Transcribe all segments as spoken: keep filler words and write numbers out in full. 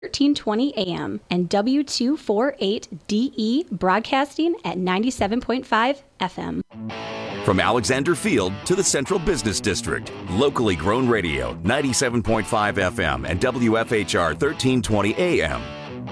thirteen twenty A M and W two forty-eight D E broadcasting at ninety-seven point five F M. From Alexander Field to the Central Business District, locally grown radio, ninety-seven point five F M and W F H R thirteen twenty A M.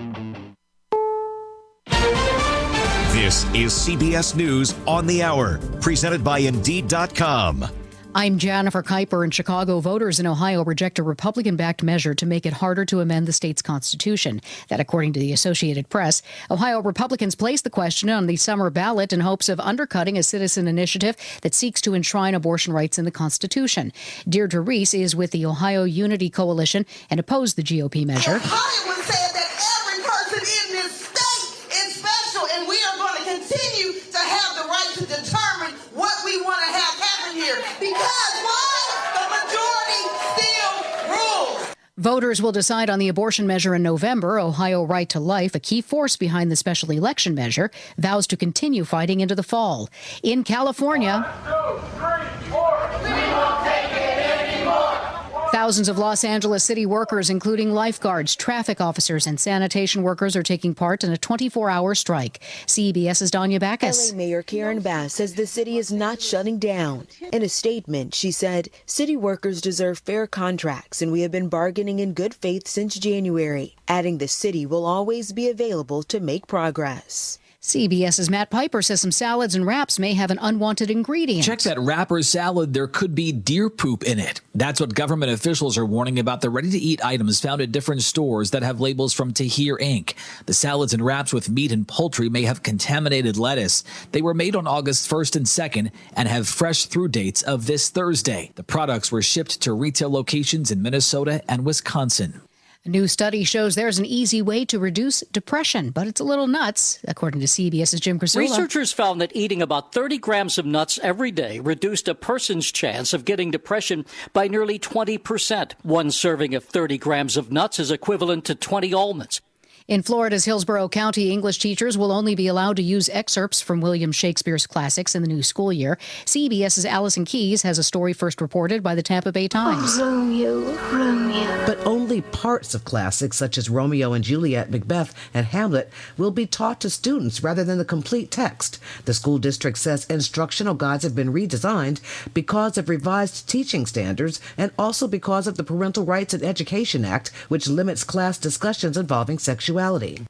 This is C B S News on the Hour, presented by Indeed dot com. I'm Jennifer Kuiper. In Chicago, voters in Ohio reject a Republican-backed measure to make it harder to amend the state's constitution. That, according to the Associated Press. Ohio Republicans placed the question on the summer ballot in hopes of undercutting a citizen initiative that seeks to enshrine abortion rights in the Constitution. Deirdre Reese is with the Ohio Unity Coalition and opposed the G O P measure. Ohioans said that every person in this state is special, and we are going to continue to have the right to determine what we want to have happen here. Because why? The majority still rules. Voters will decide on the abortion measure in November. Ohio Right to Life, a key force behind the special election measure, vows to continue fighting into the fall. In California, One, two, three, four. We won't take it anymore. Thousands of Los Angeles city workers, including lifeguards, traffic officers, and sanitation workers, are taking part in a twenty-four hour strike. CBS's Danya Backus. L A Mayor Karen Bass says the city is not shutting down. In a statement, she said, "City workers deserve fair contracts, and we have been bargaining in good faith since January," adding the city will always be available to make progress. CBS's Matt Piper says some salads and wraps may have an unwanted ingredient. Check that wrapper salad. There could be deer poop in it. That's what government officials are warning about the ready-to-eat items found at different stores that have labels from Tahir Incorporated. The salads and wraps with meat and poultry may have contaminated lettuce. They were made on August first and second and have fresh through dates of this Thursday. The products were shipped to retail locations in Minnesota and Wisconsin. A new study shows there's an easy way to reduce depression, but it's a little nuts, according to CBS's Jim Krasula. Researchers found that eating about thirty grams of nuts every day reduced a person's chance of getting depression by nearly twenty percent. One serving of thirty grams of nuts is equivalent to twenty almonds. In Florida's Hillsborough County, English teachers will only be allowed to use excerpts from William Shakespeare's classics in the new school year. CBS's Allison Keyes has a story first reported by the Tampa Bay Times. Oh, Romeo, Romeo. But only parts of classics such as Romeo and Juliet, Macbeth, and Hamlet will be taught to students rather than the complete text. The school district says instructional guides have been redesigned because of revised teaching standards and also because of the Parental Rights and Education Act, which limits class discussions involving sexuality.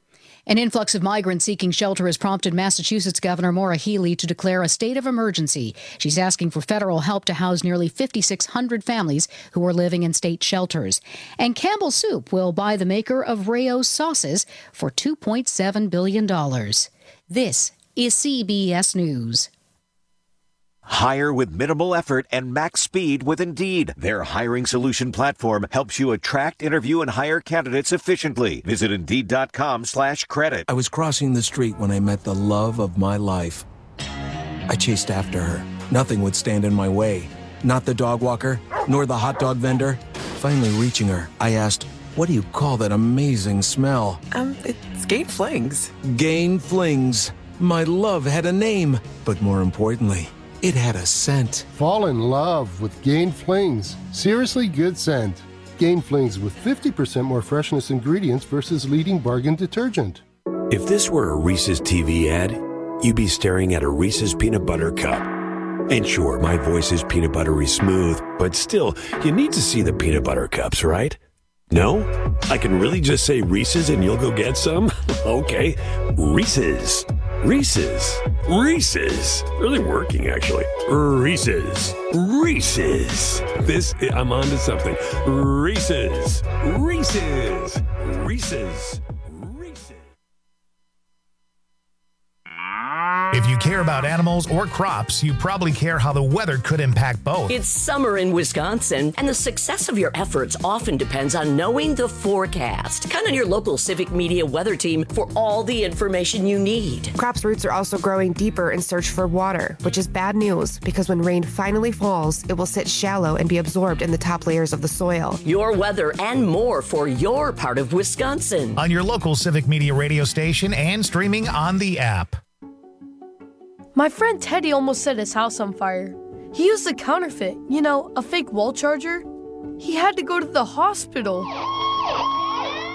An influx of migrants seeking shelter has prompted Massachusetts Governor Maura Healey to declare a state of emergency. She's asking for federal help to house nearly fifty-six hundred families who are living in state shelters. And Campbell Soup will buy the maker of Rao's sauces for two point seven billion dollars. This is C B S News. Hire with minimal effort and max speed with Indeed. Their hiring solution platform helps you attract, interview, and hire candidates efficiently. Visit Indeed dot com slash credit. I was crossing the street when I met the love of my life. I chased after her. Nothing would stand in my way. Not the dog walker, nor the hot dog vendor. Finally reaching her, I asked, "What do you call that amazing smell?" Um, it's Gain Flings. Gain Flings. My love had a name, but more importantly, it had a scent. Fall in love with Gain Flings. Seriously good scent. Gain Flings with fifty percent more freshness ingredients versus leading bargain detergent. If this were a Reese's T V ad, you'd be staring at a Reese's peanut butter cup. And sure, my voice is peanut buttery smooth, but still, you need to see the peanut butter cups, right? No? I can really just say Reese's and you'll go get some? Okay, Reese's. Reese's. Reese's. Really working, actually. Reese's. Reese's. This, I'm on to something. Reese's. Reese's. Reese's. If you care about animals or crops, you probably care how the weather could impact both. It's summer in Wisconsin, and the success of your efforts often depends on knowing the forecast. Count on your local Civic Media weather team for all the information you need. Crops' roots are also growing deeper in search for water, which is bad news because when rain finally falls, it will sit shallow and be absorbed in the top layers of the soil. Your weather and more for your part of Wisconsin. On your local Civic Media radio station and streaming on the app. My friend Teddy almost set his house on fire. He used a counterfeit, you know, a fake wall charger. He had to go to the hospital.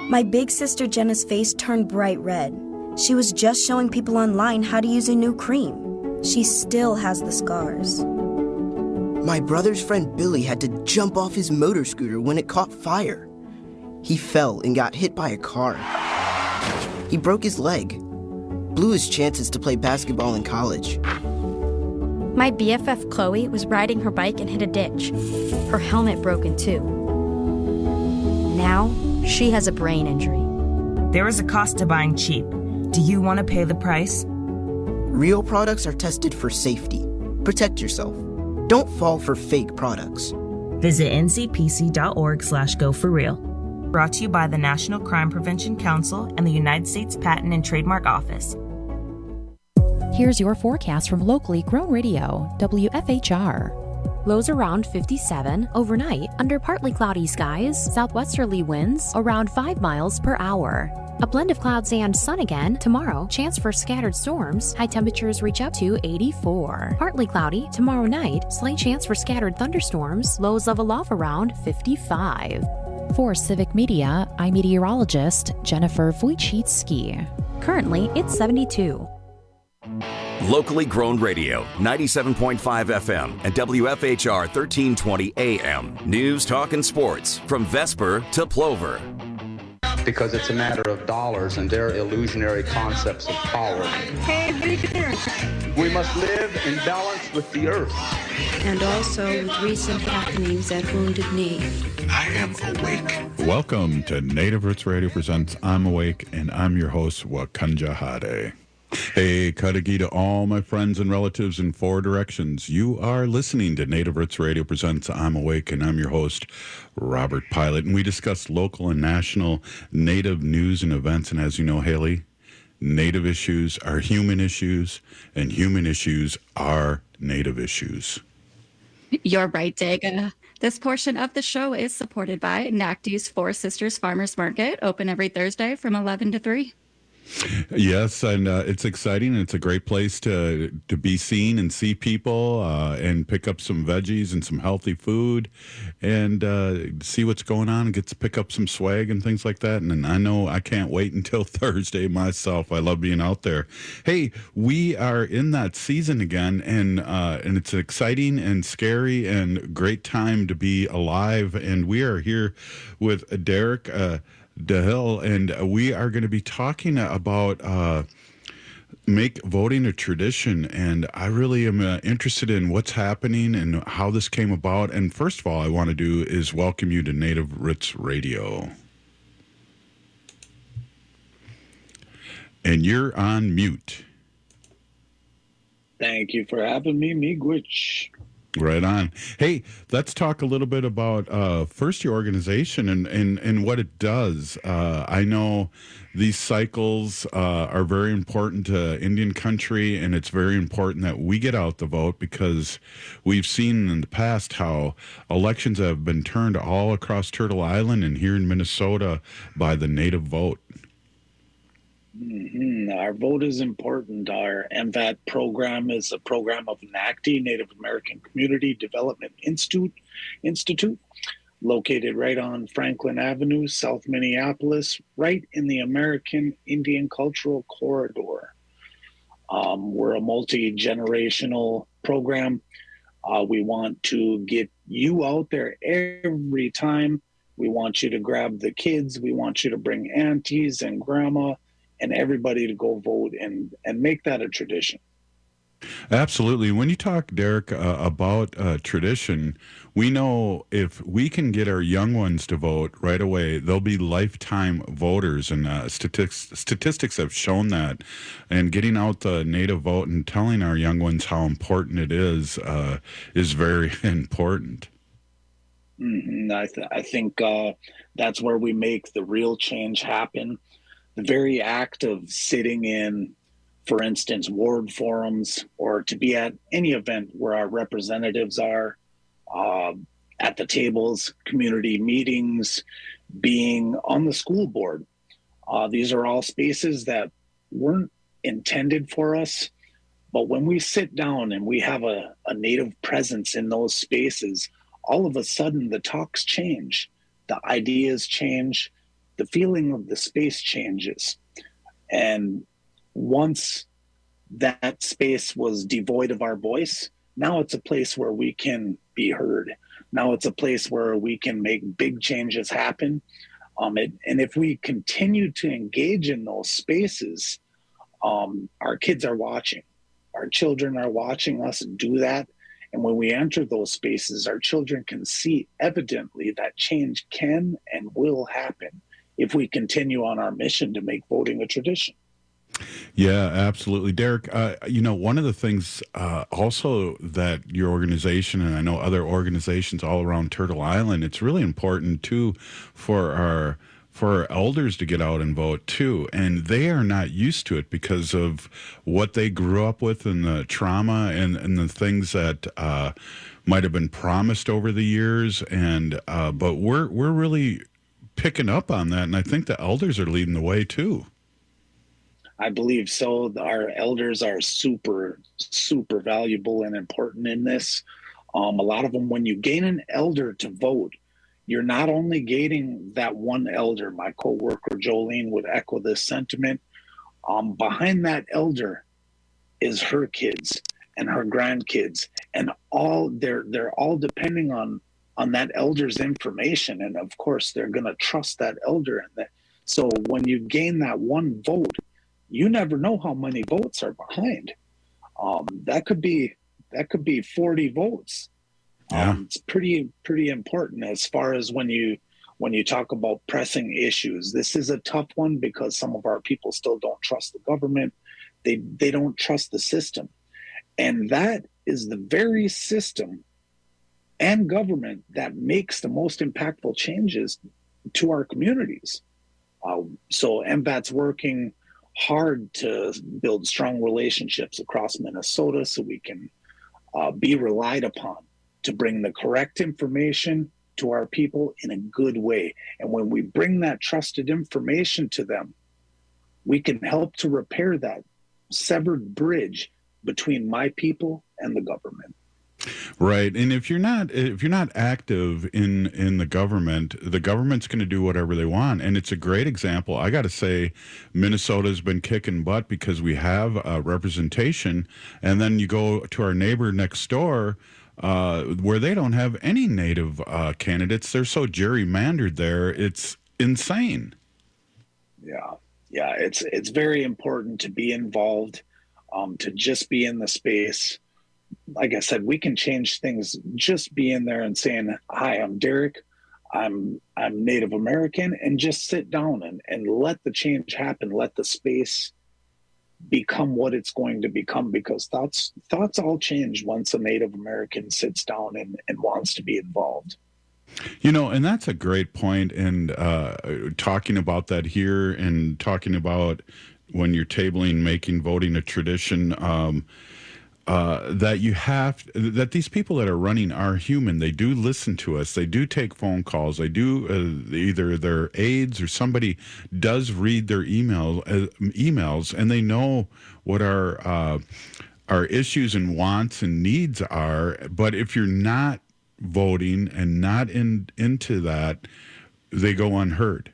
My big sister Jenna's face turned bright red. She was just showing people online how to use a new cream. She still has the scars. My brother's friend Billy had to jump off his motor scooter when it caught fire. He fell and got hit by a car. He broke his leg, blew his chances to play basketball in college. My B F F Chloe was riding her bike and hit a ditch. Her helmet broke in two. Now, she has a brain injury. There is a cost to buying cheap. Do you want to pay the price? Real products are tested for safety. Protect yourself. Don't fall for fake products. Visit N C P C dot org slash go for real. Brought to you by the National Crime Prevention Council and the United States Patent and Trademark Office. Here's your forecast from locally grown radio, W F H R. Lows around fifty-seven, overnight under partly cloudy skies, southwesterly winds around five miles per hour. A blend of clouds and sun again tomorrow, chance for scattered storms, high temperatures reach up to eighty-four. Partly cloudy tomorrow night, slight chance for scattered thunderstorms, lows level off around fifty-five. For Civic Media, I'm meteorologist Jennifer Wojcicki. Currently, it's seventy-two. Locally grown radio, ninety-seven point five F M and W F H R thirteen twenty A M. News, talk, and sports from Vesper to Plover. Because it's a matter of dollars and their illusionary concepts of power. We must live in balance with the earth. And also with recent happenings at Wounded Knee. I am awake. Welcome to Native Roots Radio presents I'm Awake, and I'm your host, Wakanja Hade. Hey, Kadagi to all my friends and relatives in four directions. You are listening to Native Roots Radio presents I'm Awake, and I'm your host, Robert Pilot. And we discuss local and national Native news and events. And as you know, Haley, Native issues are human issues, and human issues are Native issues. You're right, Daga. This portion of the show is supported by N A C D's Four Sisters Farmers Market, open every Thursday from eleven to three. Yes, and uh, it's exciting, and it's a great place to to be seen and see people uh, and pick up some veggies and some healthy food and uh, see what's going on and get to pick up some swag and things like that. And, and I know I can't wait until Thursday myself. I love being out there. Hey, we are in that season again, and uh, and it's exciting and scary and great time to be alive. And we are here with Derek uh, DeHill, and we are going to be talking about uh, make voting a tradition. And I really am uh, interested in what's happening and how this came about. And first of all, I want to do is welcome you to Native Roots Radio. And you're on mute. Thank you for having me, Miigwech. Right on. Hey, let's talk a little bit about uh, first your organization and, and, and what it does. Uh, I know these cycles uh, are very important to Indian country, and it's very important that we get out the vote because we've seen in the past how elections have been turned all across Turtle Island and here in Minnesota by the Native vote. Mm-hmm. Our vote is important. Our M V A T program is a program of N A C D, Native American Community Development Institute, Institute, located right on Franklin Avenue, South Minneapolis, right in the American Indian Cultural Corridor. Um, we're a multi-generational program. Uh, we want to get you out there every time. We want you to grab the kids. We want you to bring aunties and grandma and everybody to go vote and, and make that a tradition. Absolutely. When you talk, Derek, uh, about uh, tradition, we know if we can get our young ones to vote right away, they'll be lifetime voters. And uh, statistics, statistics have shown that. And getting out the Native vote and telling our young ones how important it is uh, is very important. Mm-hmm. I, th- I think uh, that's where we make the real change happen. The very act of sitting in, for instance, ward forums, or to be at any event where our representatives are, uh, at the tables, community meetings, being on the school board. Uh, these are all spaces that weren't intended for us, but when we sit down and we have a, a Native presence in those spaces, all of a sudden the talks change, the ideas change, the feeling of the space changes. And once that space was devoid of our voice, now it's a place where we can be heard. Now it's a place where we can make big changes happen. Um, it, and if we continue to engage in those spaces, um, our kids are watching. Our children are watching us do that. And when we enter those spaces, our children can see evidently that change can and will happen if we continue on our mission to make voting a tradition. Yeah, absolutely. Derek, uh, you know, one of the things uh, also that your organization, and I know other organizations all around Turtle Island, it's really important too for our for our elders to get out and vote too. And they are not used to it because of what they grew up with and the trauma and, and the things that uh, might have been promised over the years. And uh, but we're we're really picking up on that, and I think the elders are leading the way too. I believe so. Our elders are super, super valuable and important in this. Um, a lot of them, when you gain an elder to vote, you're not only gaining that one elder. My coworker Jolene would echo this sentiment. Um, behind that elder is her kids and her grandkids, and all they're they're all depending on on that elder's information, and of course they're going to trust that elder. And that, so when you gain that one vote, you never know how many votes are behind. Um, that could be that could be forty votes. Yeah. Um, it's pretty pretty important as far as when you when you talk about pressing issues. This is a tough one because some of our people still don't trust the government. They they don't trust the system, and that is the very system and government that makes the most impactful changes to our communities. Uh, so M V A T's working hard to build strong relationships across Minnesota so we can uh, be relied upon to bring the correct information to our people in a good way. And when we bring that trusted information to them, we can help to repair that severed bridge between my people and the government. Right. And if you're not if you're not active in in the government, the government's going to do whatever they want. And it's a great example. I got to say, Minnesota's been kicking butt because we have uh, representation. And then you go to our neighbor next door uh, where they don't have any native uh, candidates. They're so gerrymandered there. It's insane. Yeah. Yeah. It's it's very important to be involved, um, to just be in the space. Like I said, we can change things just being there and saying, hi, I'm Derek, I'm I'm Native American, and just sit down and, and let the change happen, let the space become what it's going to become, because thoughts thoughts all change once a Native American sits down and, and wants to be involved. You know, and that's a great point. And uh, talking about that here and talking about when you're tabling, making voting a tradition, um, Uh, that you have, that these people that are running are human. They do listen to us. They do take phone calls. They do, uh, either their aides or somebody does read their email, uh, emails, and they know what our, uh, our issues and wants and needs are. But if you're not voting and not in into that, they go unheard.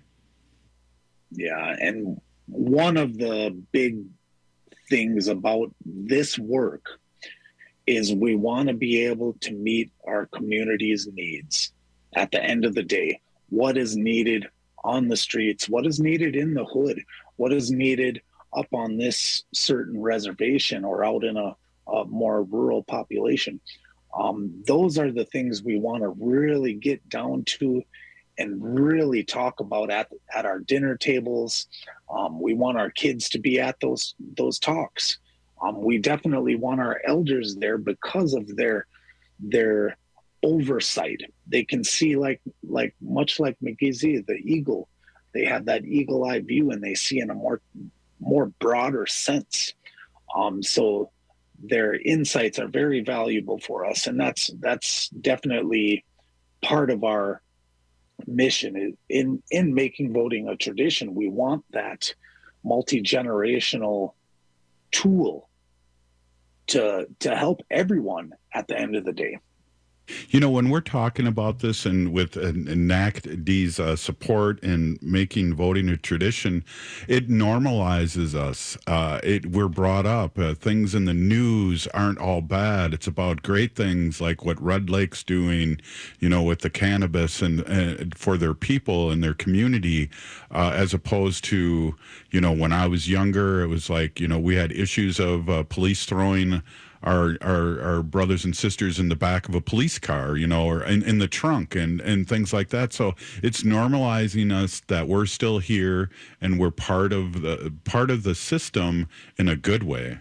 Yeah, and one of the big things about this work is we want to be able to meet our community's needs. At the end of the day, what is needed on the streets, what is needed in the hood, what is needed up on this certain reservation or out in a, a more rural population. Um, those are the things we want to really get down to and really talk about at, at our dinner tables. Um, we want our kids to be at those those talks. Um, we definitely want our elders there because of their their oversight. They can see, like like much like McGizzy, the eagle. They have that eagle eye view, and they see in a more more broader sense. Um, so their insights are very valuable for us, and that's that's definitely part of our mission in in making voting a tradition. We want that multi-generational tool to to help everyone at the end of the day. You know, when we're talking about this and with uh, NACD's uh, support in making voting a tradition, it normalizes us. Uh, it we're brought up. Uh, things in the news aren't all bad. It's about great things like what Red Lake's doing, you know, with the cannabis and uh, for their people and their community, uh, as opposed to, you know, when I was younger, it was like, you know, we had issues of uh, police throwing Our, our our brothers and sisters in the back of a police car, you know, or in, in the trunk and, and things like that. So it's normalizing us that we're still here and we're part of the part of the system in a good way.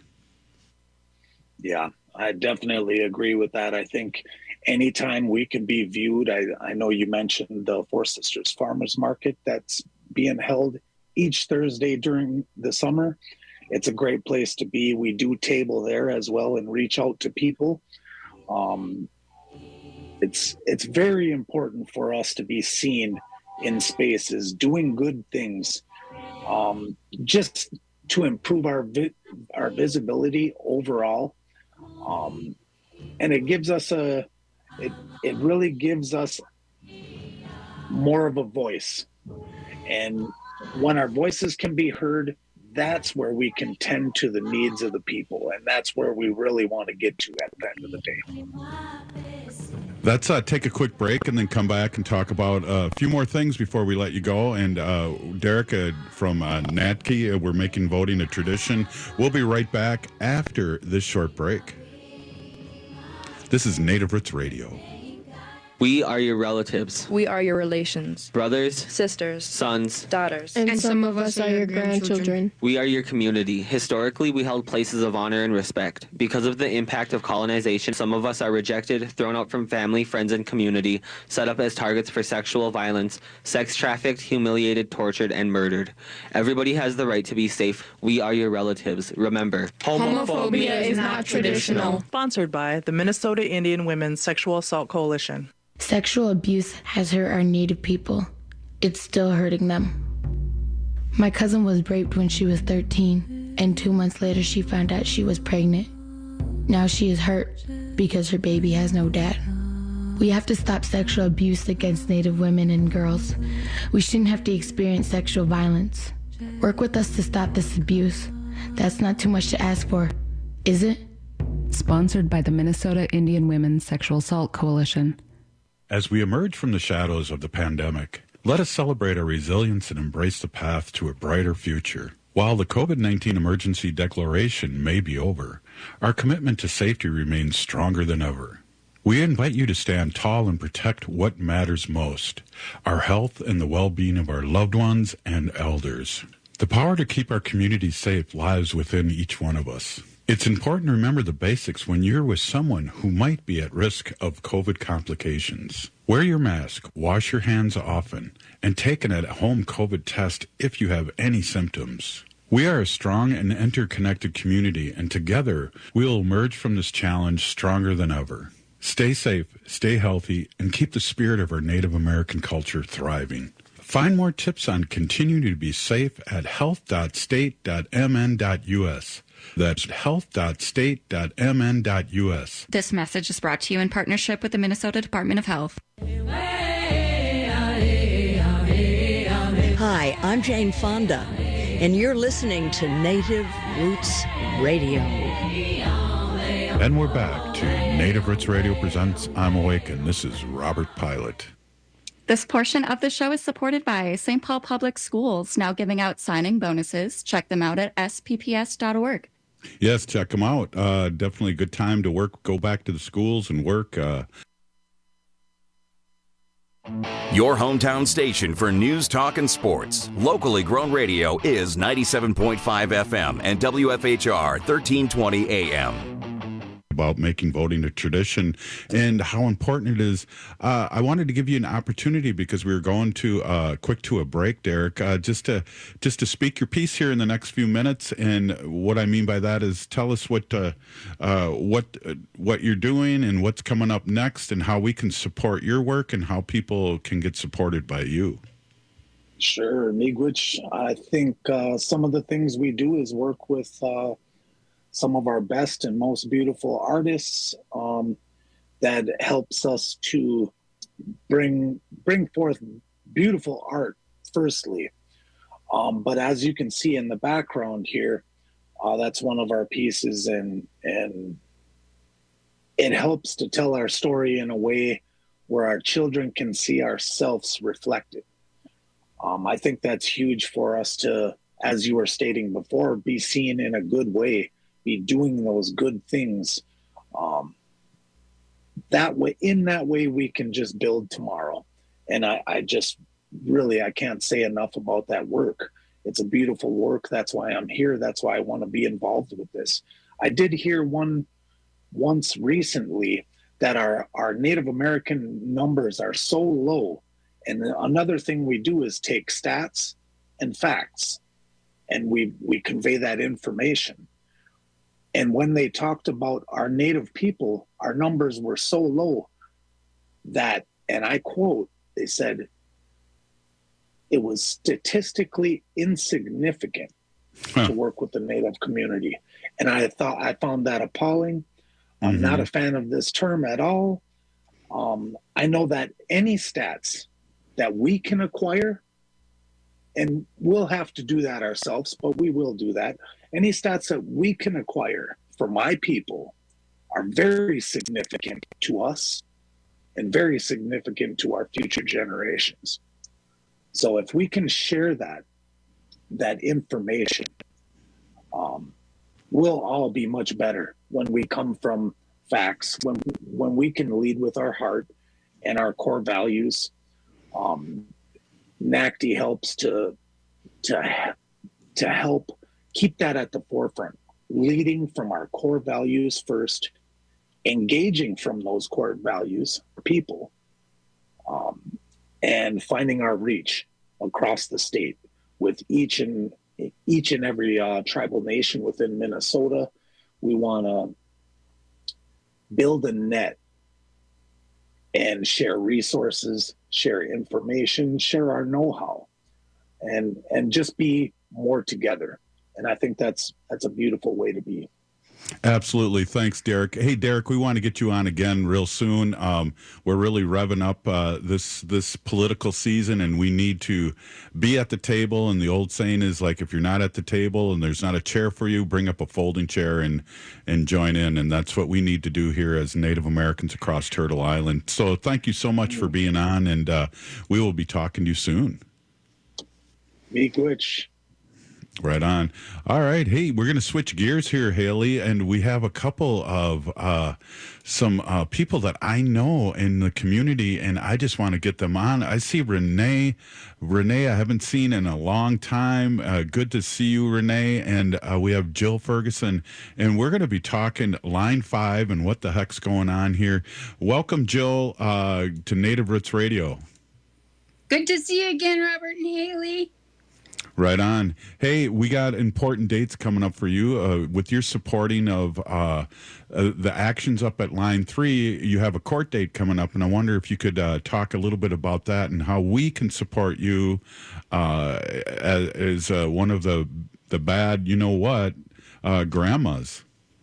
Yeah, I definitely agree with that. I think anytime we can be viewed, I, I know you mentioned the Four Sisters Farmers Market that's being held each Thursday during the summer. It's a great place to be. We do table there as well and reach out to people. Um, it's it's very important for us to be seen in spaces, doing good things, um, just to improve our vi- our visibility overall. Um, and it gives us a, it it really gives us more of a voice. And when our voices can be heard, that's where we can tend to the needs of the people. And that's where we really want to get to at the end of the day. Let's uh, take a quick break and then come back and talk about uh, a few more things before we let you go. And uh, Derek uh, from uh, N A T C, uh, we're making voting a tradition. We'll be right back after this short break. This is Native Roots Radio. We are your relatives. We are your relations. Brothers, sisters, sons, daughters. And, and some of us are your grandchildren. We are your community. Historically, we held places of honor and respect. Because of the impact of colonization, some of us are rejected, thrown out from family, friends, and community, set up as targets for sexual violence, sex trafficked, humiliated, tortured, and murdered. Everybody has the right to be safe. We are your relatives. Remember, homophobia is not traditional. Sponsored by the Minnesota Indian Women's Sexual Assault Coalition. Sexual abuse has hurt our Native people. It's still hurting them. My cousin was raped when she was thirteen, and two months later she found out she was pregnant. Now she is hurt because her baby has no dad. We have to stop sexual abuse against Native women and girls. We shouldn't have to experience sexual violence. Work with us to stop this abuse. That's not too much to ask for, is it? Sponsored by the Minnesota Indian Women's Sexual Assault Coalition. As we emerge from the shadows of the pandemic, let us celebrate our resilience and embrace the path to a brighter future. While the COVID nineteen emergency declaration may be over, our commitment to safety remains stronger than ever. We invite you to stand tall and protect what matters most, our health and the well-being of our loved ones and elders. The power to keep our communities safe lies within each one of us. It's important to remember the basics when you're with someone who might be at risk of COVID complications. Wear your mask, wash your hands often, and take an at-home COVID test if you have any symptoms. We are a strong and interconnected community, and together we'll emerge from this challenge stronger than ever. Stay safe, stay healthy, and keep the spirit of our Native American culture thriving. Find more tips on continuing to be safe at health dot state dot m n dot u s. That's health dot state dot m n dot u s. This message is brought to you in partnership with the Minnesota Department of Health. Hi, I'm Jane Fonda, and you're listening to Native Roots Radio. And we're back to Native Roots Radio presents I'm Awake, and this is Robert Pilot. This portion of the show is supported by Saint Paul Public Schools, now giving out signing bonuses. Check them out at s p p s dot org. Yes, check them out. Uh, definitely a good time to work, go back to the schools and work. Uh... Your hometown station for news, talk, and sports. Locally grown radio is ninety-seven point five F M and W F H R thirteen twenty A M. About making voting a tradition and how important it is. Uh, I wanted to give you an opportunity because we were going to uh, quick to a break, Derek, uh, just to just to speak your piece here in the next few minutes. And what I mean by that is tell us what uh, uh, what uh, what you're doing and what's coming up next, and how we can support your work and how people can get supported by you. Sure, Miigwech. I think uh, some of the things we do is work with uh, some of our best and most beautiful artists um, that helps us to bring bring forth beautiful art, firstly. Um, but as you can see in the background here, uh, that's one of our pieces, and and it helps to tell our story in a way where our children can see ourselves reflected. Um, I think that's huge for us to, as you were stating before, be seen in a good way, be doing those good things. Um, that way, in that way, we can just build tomorrow. And I, I just really, I can't say enough about that work. It's a beautiful work. That's why I'm here. That's why I want to be involved with this. I did hear one once recently that our, our Native American numbers are so low. And another thing we do is take stats and facts, and we, we convey that information. And when they talked about our Native people, our numbers were so low that, and I quote, they said, it was statistically insignificant huh. to work with the Native community. And I thought, I found that appalling. I'm mm-hmm. not a fan of this term at all. Um, I know that any stats that we can acquire, and we'll have to do that ourselves, but we will do that. Any stats that we can acquire for my people are very significant to us and very significant to our future generations. So if we can share that, that information, um, we'll all be much better when we come from facts, when when we can lead with our heart and our core values. Um, N A C D helps to to to help keep that at the forefront, leading from our core values first, engaging from those core values, people, um, and finding our reach across the state with each and each and every uh, tribal nation within Minnesota. We want to build a net and share resources, share information, share our know-how, and and just be more together. And I think that's that's a beautiful way to be. Absolutely. Thanks, Derek. Hey, Derek, we want to get you on again real soon. Um, we're really revving up uh, this this political season, and we need to be at the table. And the old saying is, like, if you're not at the table and there's not a chair for you, bring up a folding chair and and join in. And that's what we need to do here as Native Americans across Turtle Island. So thank you so much for being on, and uh, we will be talking to you soon. Miigwech. Right on. All right. Hey, we're going to switch gears here, Haley, and we have a couple of uh, some uh, people that I know in the community, and I just want to get them on. I see Renee. Renee, I haven't seen in a long time. Uh, good to see you, Renee. And uh, we have Jill Ferguson, and we're going to be talking Line five and what the heck's going on here. Welcome, Jill, uh, to Native Roots Radio. Good to see you again, Robert and Haley. Right on. Hey, we got important dates coming up for you. Uh, with your supporting of uh, uh, the actions up at Line three, you have a court date coming up, and I wonder if you could uh, talk a little bit about that and how we can support you uh, as, as uh, one of the, the bad, you know what, uh, grandmas.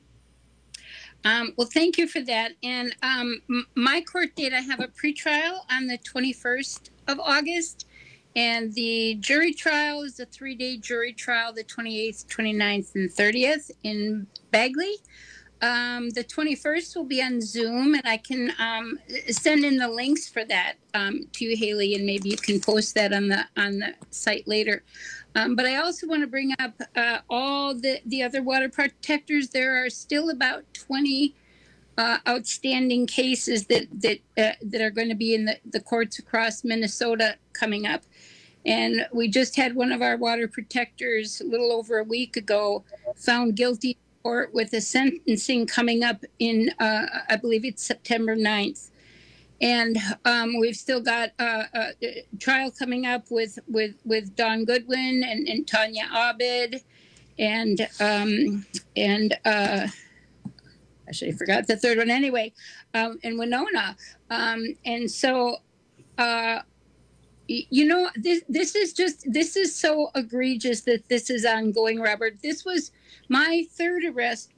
Um, well, thank you for that. And um, m- my court date, I have a pretrial on the twenty-first of August. And the jury trial is a three-day jury trial, the twenty-eighth, twenty-ninth, and thirtieth in Bagley. Um, the twenty-first will be on Zoom, and I can um, send in the links for that um, to you, Haley, and maybe you can post that on the on the site later. Um, but I also want to bring up uh, all the, the other water protectors. There are still about twenty uh, outstanding cases that that uh, that are going to be in the, the courts across Minnesota coming up. And we just had one of our water protectors a little over a week ago found guilty in court with a sentencing coming up in, uh, I believe it's September ninth. And um, we've still got uh, a trial coming up with, with, with Don Goodwin and, and Tanya Abed and, um, and uh, actually I forgot the third one anyway, um, and Winona. Um, and so, uh, You know, this this is just, this is so egregious that this is ongoing, Robert. This was, my third arrest was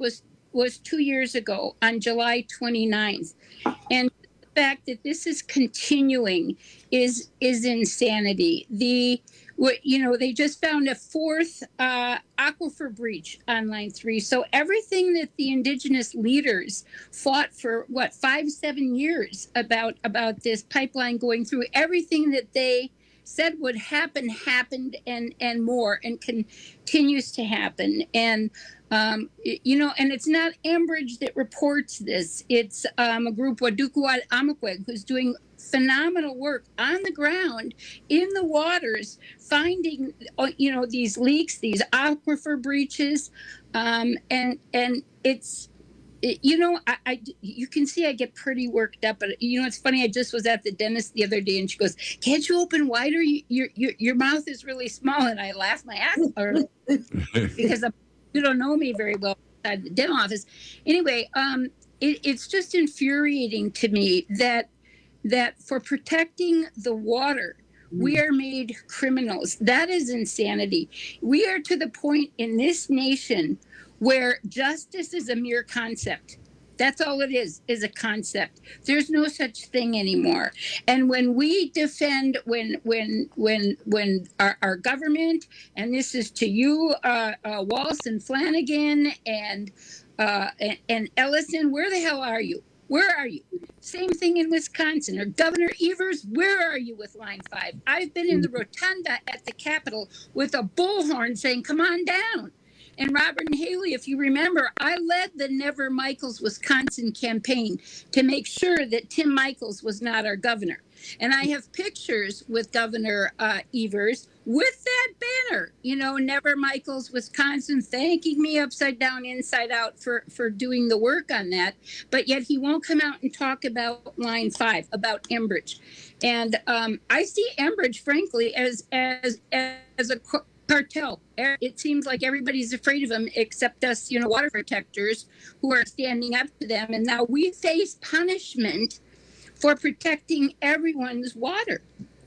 was two years ago on July twenty-ninth. And the fact that this is continuing is is insanity. The you know they just found a fourth uh, aquifer breach on line three. So everything that the indigenous leaders fought for what five seven years about about this pipeline going through, everything that they said would happen happened and and more and continues to happen. And um, you know, and it's not Enbridge that reports this. It's um, a group, Wadukuwat Amakweg, who's doing phenomenal work on the ground in the waters, finding you know these leaks, these aquifer breaches, um, and and it's. It, you know, I, I, you can see I get pretty worked up. But, you know, it's funny. I just was at the dentist the other day and she goes, can't you open wider? You, your, your, your mouth is really small. And I laughed my ass off because I'm, you don't know me very well inside the dental office. Anyway, um, it, it's just infuriating to me that that for protecting the water, we are made criminals. That is insanity. We are to the point in this nation where justice is a mere concept. That's all it is, is a concept. There's no such thing anymore. And when we defend, when when when when our, our government, and this is to you, uh, uh, Walsh and Flanagan and, uh, and and Ellison, where the hell are you? Where are you? Same thing in Wisconsin. Or Governor Evers, where are you with Line five? I've been in the rotunda at the Capitol with a bullhorn saying, come on down. And Robert and Haley, if you remember, I led the Never Michaels Wisconsin campaign to make sure that Tim Michaels was not our governor. And I have pictures with Governor uh, Evers with that banner, you know, Never Michaels Wisconsin, thanking me upside down, inside out for, for doing the work on that. But yet he won't come out and talk about Line five, about Enbridge. And um, I see Enbridge, frankly, as as as a cartel. It seems like everybody's afraid of them except us, you know, water protectors who are standing up to them. And now we face punishment for protecting everyone's water.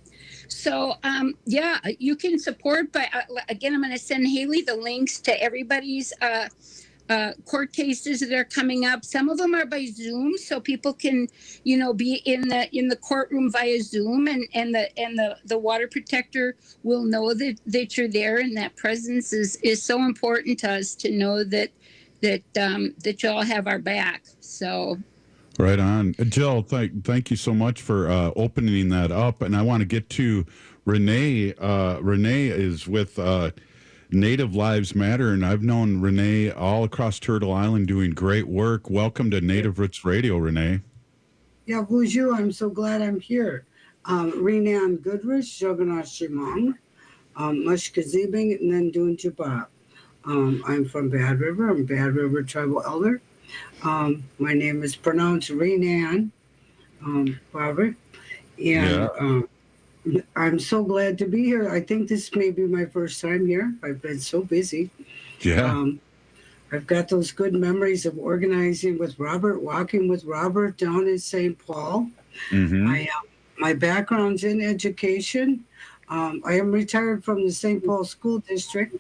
So, um, yeah, you can support, but uh, again, I'm going to send Haley the links to everybody's uh, uh, court cases that are coming up. Some of them are by Zoom, so people can, you know, be in the in the courtroom via Zoom, and, and the and the, the water protector will know that, that you're there, and that presence is, is so important to us to know that that um, that y'all have our back. So. Right on. Jill, thank thank you so much for uh, opening that up. And I want to get to Renee. Uh, Renee is with uh, Native Lives Matter, and I've known Renee all across Turtle Island doing great work. Welcome to Native Roots Radio, Renee. Yeah, bonjour. I'm so glad I'm here. Um, Renan Goodrich, Joganath Shimong, um, Mushkazibing, and then Dun Jabab. Um, I'm from Bad River. I'm Bad River Tribal Elder. Um, my name is pronounced Renan, um, Barbara, and yeah. um, I'm so glad to be here. I think this may be my first time here. I've been so busy. Yeah. Um, I've got those good memories of organizing with Robert, walking with Robert down in Saint Paul. Mm-hmm. I, uh, my background's in education. Um, I am retired from the Saint Paul School District,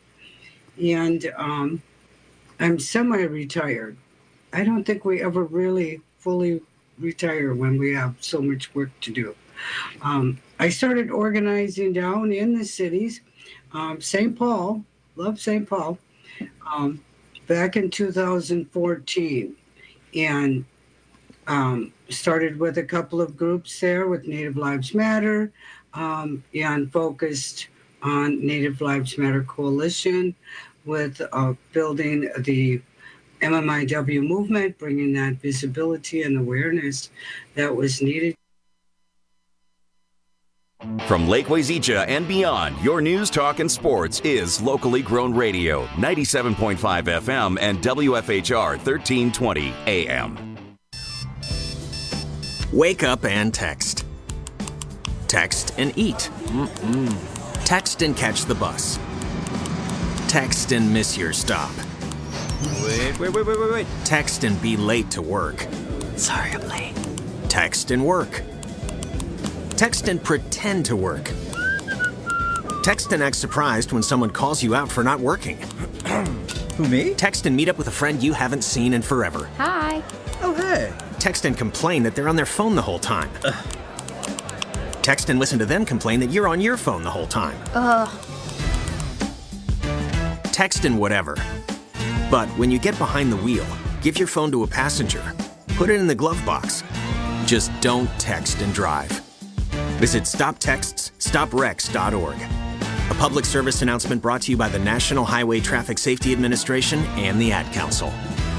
and um, I'm semi-retired. I don't think we ever really fully retire when we have so much work to do. Um, I started organizing down in the cities, um, Saint Paul, love Saint Paul, um, back in two thousand fourteen, and um, started with a couple of groups there with Native Lives Matter, um, and focused on Native Lives Matter Coalition with uh, building the M M I W movement, bringing that visibility and awareness that was needed. From Lake Wazeecha and beyond, your news, talk, and sports is locally grown radio, ninety-seven point five F M and W F H R thirteen twenty A M. Wake up and text. Text and eat. Mm-mm. Text and catch the bus. Text and miss your stop. Wait, wait, wait, wait, wait, wait. Text and be late to work. Sorry, I'm late. Text and work. Text and pretend to work. Text and act surprised when someone calls you out for not working. Who, me? Text and meet up with a friend you haven't seen in forever. Hi. Oh, hey. Text and complain that they're on their phone the whole time. Ugh. Text and listen to them complain that you're on your phone the whole time. Ugh. Text and whatever. But when you get behind the wheel, give your phone to a passenger. Put it in the glove box. Just don't text and drive. Visit stop texts stop wrecks dot org. A public service announcement brought to you by the National Highway Traffic Safety Administration and the Ad Council.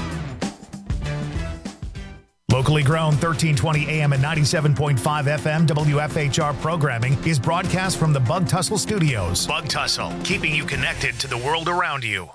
Locally grown thirteen twenty A M and ninety-seven point five F M W F H R programming is broadcast from the Bug Tussle Studios. Bug Tussle, keeping you connected to the world around you.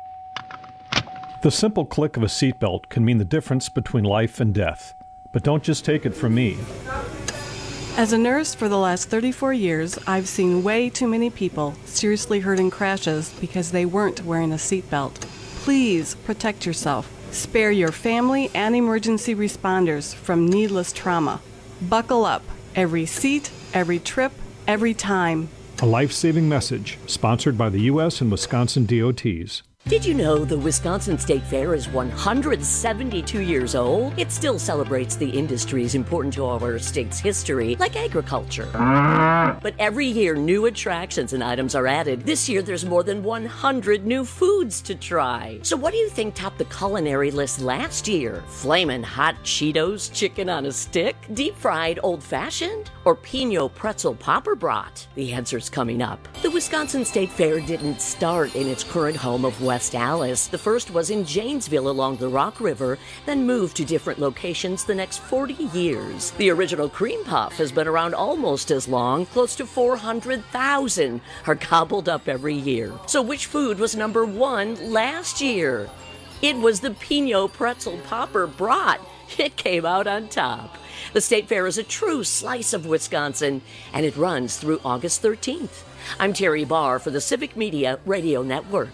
The simple click of a seatbelt can mean the difference between life and death. But don't just take it from me. As a nurse for the last thirty-four years, I've seen way too many people seriously hurt in crashes because they weren't wearing a seatbelt. Please protect yourself. Spare your family and emergency responders from needless trauma. Buckle up. Every seat, every trip, every time. A life-saving message sponsored by the U S and Wisconsin D O Ts. Did you know the Wisconsin State Fair is one hundred seventy-two years old? It still celebrates the industries important to our state's history, like agriculture. But every year, new attractions and items are added. This year, there's more than one hundred new foods to try. So what do you think topped the culinary list last year? Flamin' hot Cheetos chicken on a stick? Deep-fried old-fashioned? Or Pinot pretzel popper brat? The answer's coming up. The Wisconsin State Fair didn't start in its current home of West Allis. The first was in Janesville along the Rock River, then moved to different locations the next forty years. The original cream puff has been around almost as long. Close to four hundred thousand are gobbled up every year. So which food was number one last year? It was the Pinot pretzel popper brat. It came out on top. The State Fair is a true slice of Wisconsin, and it runs through August thirteenth. I'm Terry Barr for the Civic Media Radio Network.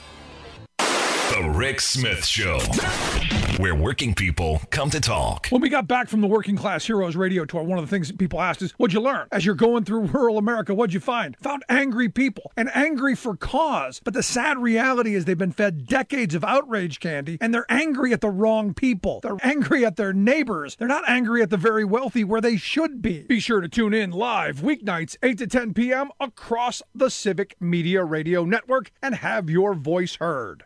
The Rick Smith Show, where working people come to talk. When we got back from the Working Class Heroes radio tour, one of the things that people asked is, what'd you learn? As you're going through rural America, what'd you find? Found angry people, and angry for cause. But the sad reality is they've been fed decades of outrage candy, and they're angry at the wrong people. They're angry at their neighbors. They're not angry at the very wealthy where they should be. Be sure to tune in live weeknights, eight to ten p.m. across the Civic Media Radio Network and have your voice heard.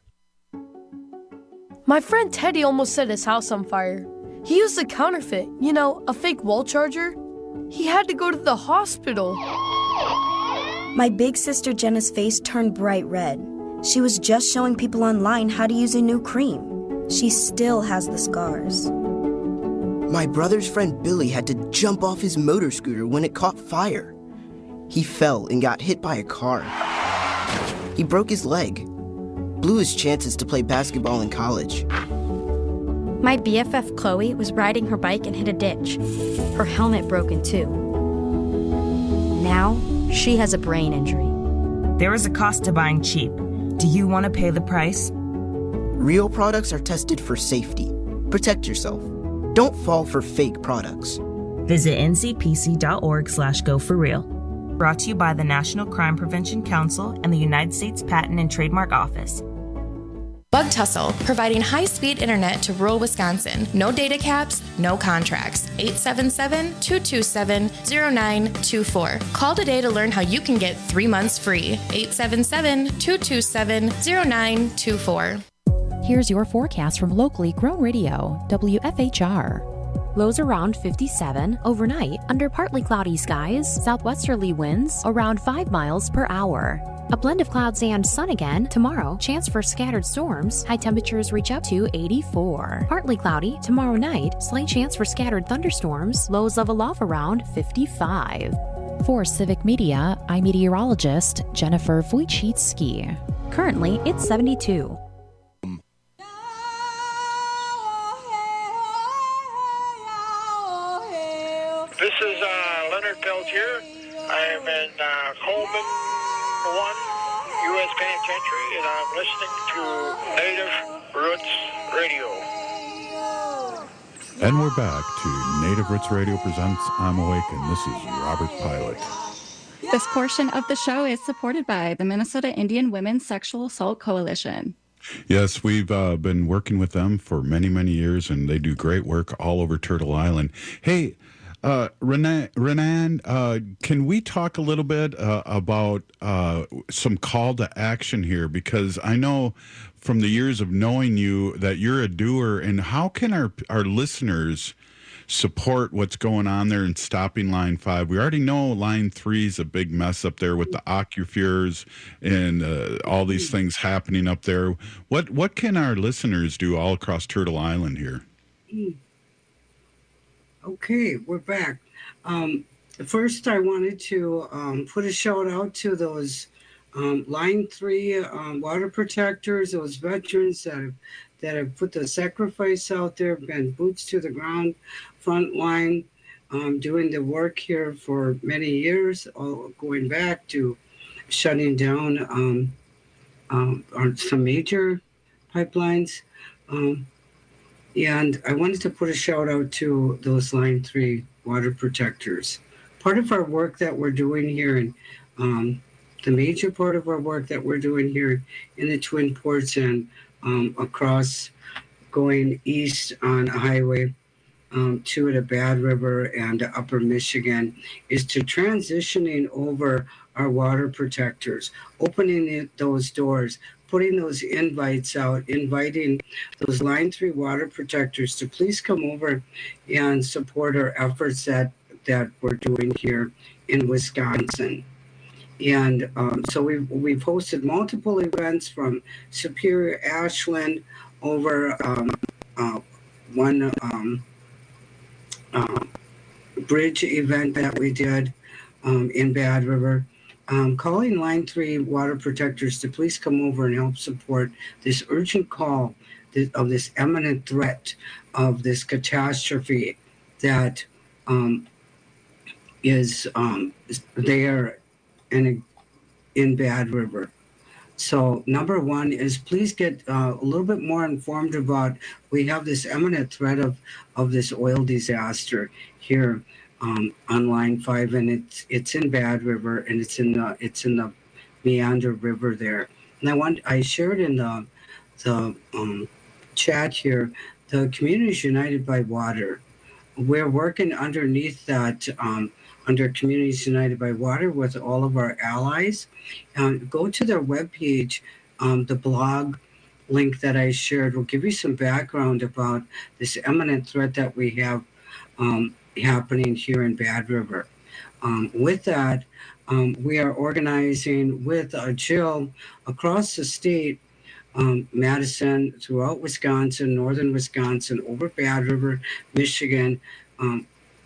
My friend Teddy almost set his house on fire. He used a counterfeit, you know, a fake wall charger. He had to go to the hospital. My big sister Jenna's face turned bright red. She was just showing people online how to use a new cream. She still has the scars. My brother's friend Billy had to jump off his motor scooter when it caught fire. He fell and got hit by a car. He broke his leg. Blew his chances to play basketball in college. My B F F Chloe was riding her bike and hit a ditch. Her helmet broke in two. Now, she has a brain injury. There is a cost to buying cheap. Do you want to pay the price? Real products are tested for safety. Protect yourself. Don't fall for fake products. Visit N C P C dot org slash go for real. Brought to you by the National Crime Prevention Council and the United States Patent and Trademark Office. Bug Tussle, providing high-speed internet to rural Wisconsin. No data caps, no contracts. eight seven seven, two two seven, zero nine two four. Call today to learn how you can get three months free. eight seven seven, two two seven, zero nine two four. Here's your forecast from locally grown radio, W F H R. Lows around fifty-seven, overnight under partly cloudy skies, southwesterly winds around five miles per hour. A blend of clouds and sun again tomorrow, chance for scattered storms, high temperatures reach up to eighty-four. Partly cloudy tomorrow night, slight chance for scattered thunderstorms, lows level off around fifty-five. For Civic Media, I'm meteorologist Jennifer Wojcicki. Currently, it's seventy-two. This is uh, Leonard Peltier. I am in uh, Coleman one U S Penitentiary, and I'm listening to Native Roots Radio. And we're back to Native Roots Radio presents I'm Awake, and this is Robert Pilot. This portion of the show is supported by the Minnesota Indian Women's Sexual Assault Coalition. Yes, we've uh, been working with them for many, many years, and they do great work all over Turtle Island. Hey, uh, Renan, Renan uh, can we talk a little bit uh, about uh, some call to action here? Because I know from the years of knowing you that you're a doer, and how can our our listeners support what's going on there and stopping Line five? We already know Line three is a big mess up there with the aquifers and uh, all these things happening up there. What what can our listeners do all across Turtle Island here? Okay, we're back. Um, first, I wanted to um, put a shout out to those um, Line three um, water protectors, those veterans that have that have put the sacrifice out there, been boots to the ground, front line, um, doing the work here for many years, all going back to shutting down um, um, on some major pipelines. Um, and I wanted to put a shout out to those Line three water protectors. Part of our work that we're doing here, and um, the major part of our work that we're doing here in the Twin Ports and Um, across going east on Highway um, two to Bad River and to Upper Michigan is to transitioning over our water protectors, opening it, those doors, putting those invites out, inviting those Line three water protectors to please come over and support our efforts that, that we're doing here in Wisconsin. And um, so we've, we've hosted multiple events from Superior, Ashland, over um, uh, one um, uh, bridge event that we did um, in Bad River, um, calling Line three water protectors to please come over and help support this urgent call of this imminent threat of this catastrophe that um, is um, there in, in Bad River. So number one is please get uh, a little bit more informed about, we have this imminent threat of, of this oil disaster here um, on Line five, and it's it's in Bad River, and it's in the it's in the Meander River there. And I want I shared in the the um, chat here, the Communities United by Water. We're working underneath that. Um, under Communities United by Water with all of our allies. Um, go to their webpage. Um, the blog link that I shared will give you some background about this imminent threat that we have um, happening here in Bad River. Um, with that, um, we are organizing with uh, Jill across the state, um, Madison, throughout Wisconsin, northern Wisconsin, over Bad River, Michigan, um,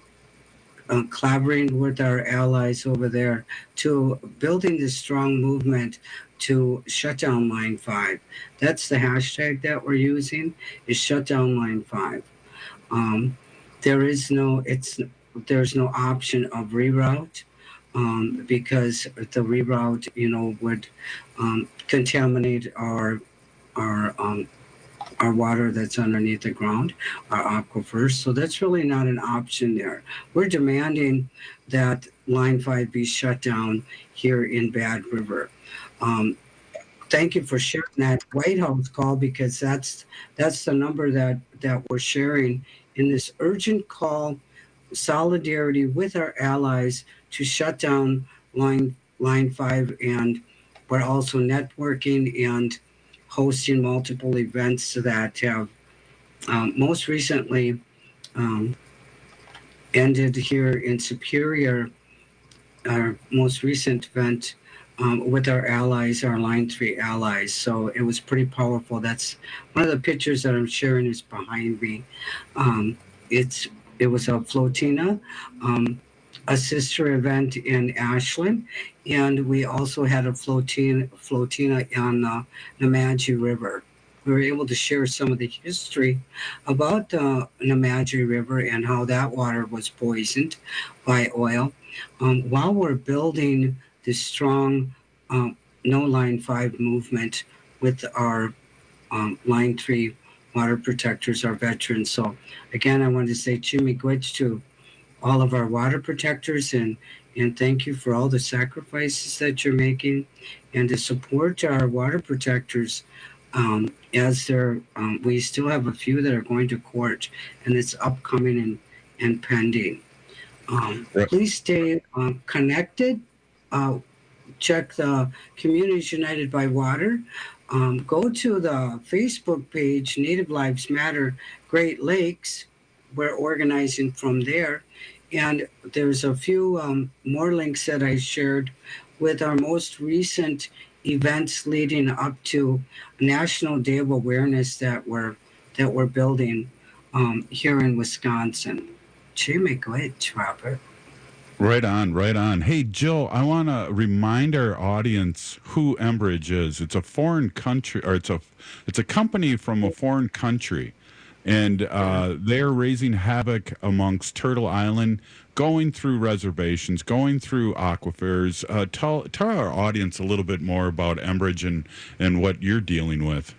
Uh, collaborating with our allies over there to building this strong movement to shut down Line five. That's the hashtag that we're using, is shut down Line five. Um, there is no, it's there's no option of reroute um, because the reroute, you know, would um, contaminate our our um, our water that's underneath the ground, our aquifers. So that's really not an option there. We're demanding that Line five be shut down here in Bad River. Um, thank you for sharing that White House call, because that's that's the number that, that we're sharing in this urgent call, solidarity with our allies to shut down Line, Line five. And we're also networking and hosting multiple events that have um, most recently um, ended here in Superior, our most recent event um, with our allies, our Line three allies. So it was pretty powerful. That's one of the pictures that I'm sharing is behind me. Um, it's It was a flotina, um, a sister event in Ashland, and we also had a flotina, flotina on the Nemadji River. We were able to share some of the history about the Nemadji River and how that water was poisoned by oil um, while we're building this strong um, No Line five movement with our um, Line three water protectors, our veterans. So again, I wanted to say Chimigwich to all of our water protectors, and, and thank you for all the sacrifices that you're making, and to support our water protectors. Um, as there, um, we still have a few that are going to court, and it's upcoming and, and pending. Um, Right. Please stay uh, connected. Uh, check the Communities United by Water. Um, go to the Facebook page, Native Lives Matter Great Lakes. We're organizing from there. And there's a few um, more links that I shared with our most recent events leading up to National Day of Awareness that we're, that we're building um, here in Wisconsin. Jimmy, go ahead, Robert. Right on, right on. Hey, Jill, I want to remind our audience who Enbridge is. It's a foreign country, or it's a it's a company from a foreign country, and uh, they're raising havoc amongst Turtle Island, going through reservations, going through aquifers. Uh, tell tell our audience a little bit more about Enbridge and and what you're dealing with.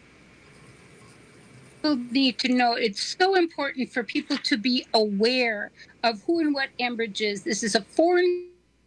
People need to know. It's so important for people to be aware of who and what Enbridge is. This is a foreign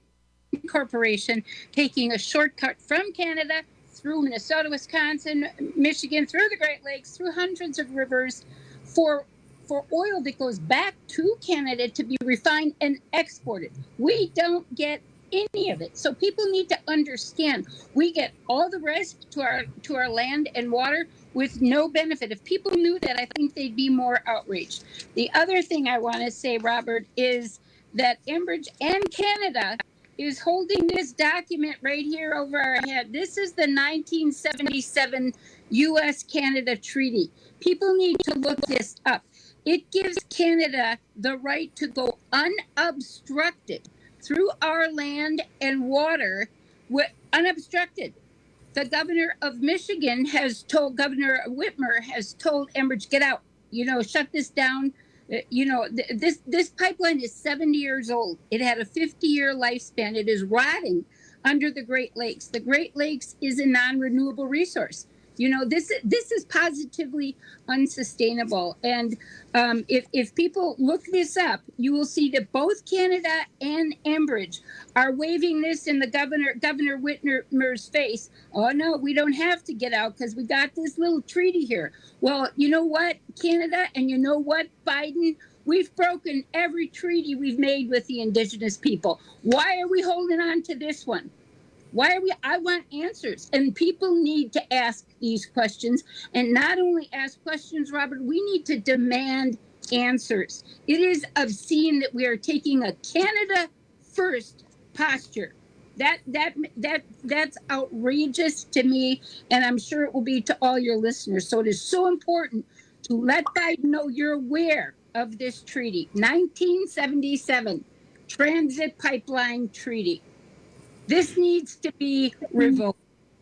corporation taking a shortcut from Canada through Minnesota, Wisconsin, Michigan, through the Great Lakes, through hundreds of rivers for for oil that goes back to Canada to be refined and exported. We don't get any of it. So people need to understand we get all the rest to our to our land and water with no benefit. If people knew that, I think they'd be more outraged. The other thing I want to say, Robert, is that Enbridge and Canada is holding this document right here over our head. This is the nineteen seventy-seven U S Canada Treaty. People need to look this up. It gives Canada the right to go unobstructed through our land and water, unobstructed. The governor of Michigan has told, Governor Whitmer has told Enbridge, get out, you know, shut this down. Uh, You know, th- this this pipeline is seventy years old. It had a fifty-year lifespan. It is rotting under the Great Lakes. The Great Lakes is a non-renewable resource. You know, this this is positively unsustainable. And um, if if people look this up, you will see that both Canada and Enbridge are waving this in the governor Governor Whitmer's face. Oh no, we don't have to get out because we got this little treaty here. Well, you know what, Canada, and you know what, Biden. We've broken every treaty we've made with the Indigenous people. Why are we holding on to this one? Why are we? I want answers. And people need to ask these questions. And not only ask questions, Robert, we need to demand answers. It is obscene that we are taking a Canada first posture. That that that that's outrageous to me, and I'm sure it will be to all your listeners. So it is so important to let Biden know you're aware of this treaty. nineteen seventy-seven Transit Pipeline Treaty. This needs to be revoked.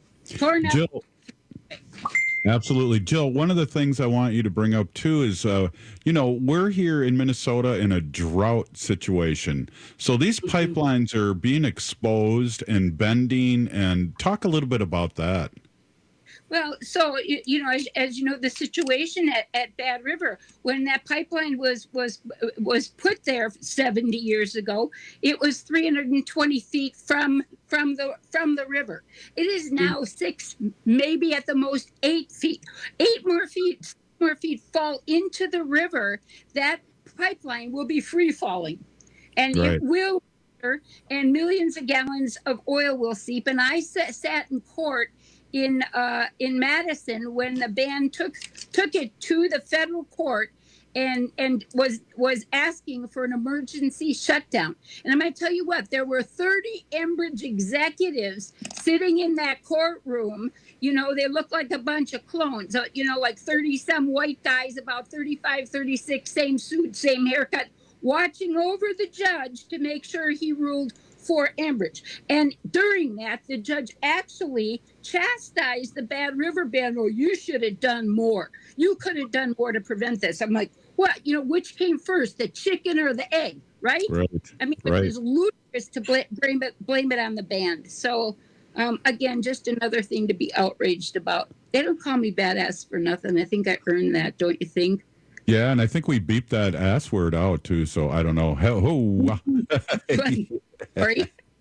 Jill, absolutely. Jill, one of the things I want you to bring up, too, is, uh, you know, we're here in Minnesota in a drought situation. So these pipelines are being exposed and bending, and talk a little bit about that. Well, so, you, you know, as, as you know, the situation at, at Bad River, when that pipeline was was was put there seventy years ago, it was three hundred twenty feet from from the from the river. It is now six, maybe at the most eight feet. Eight more feet, more feet fall into the river. That pipeline will be free falling, and Right. it will, and millions of gallons of oil will seep. And I sat, sat in court in uh, in Madison when the band took took it to the federal court and and was was asking for an emergency shutdown. And I'm going to tell you what, there were thirty Enbridge executives sitting in that courtroom. You know, they looked like a bunch of clones, uh, you know, like thirty some white guys, about thirty-five, thirty-six, same suit, same haircut, watching over the judge to make sure he ruled for Enbridge. And during that, the judge actually chastised the Bad River Band. Oh, you should have done more. You could have done more to prevent this. I'm like, what? You know, which came first, the chicken or the egg, right? Right. I mean, Right. it was ludicrous to bl- blame it, blame it on the band. So, um, again, just another thing to be outraged about. They don't call me badass for nothing. I think I earned that, don't you think? Yeah, and I think we beeped that ass word out, too, so I don't know. Ho, ho. Right.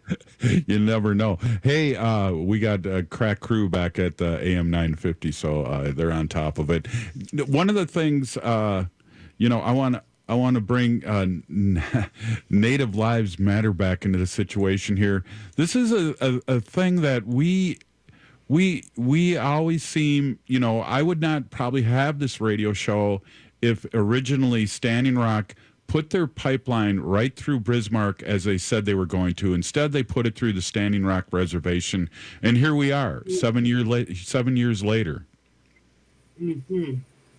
You never know. Hey, uh, we got a crack crew back at the A M nine fifty, so uh, they're on top of it. One of the things, uh, you know, I want I want to bring uh, Native Lives Matter back into the situation here. This is a, a, a thing that we we we always seem, you know, I would not probably have this radio show if originally Standing Rock put their pipeline right through Bismarck as they said they were going to. Instead, they put it through the Standing Rock Reservation, and here we are, seven year la- seven years later. Mm-hmm.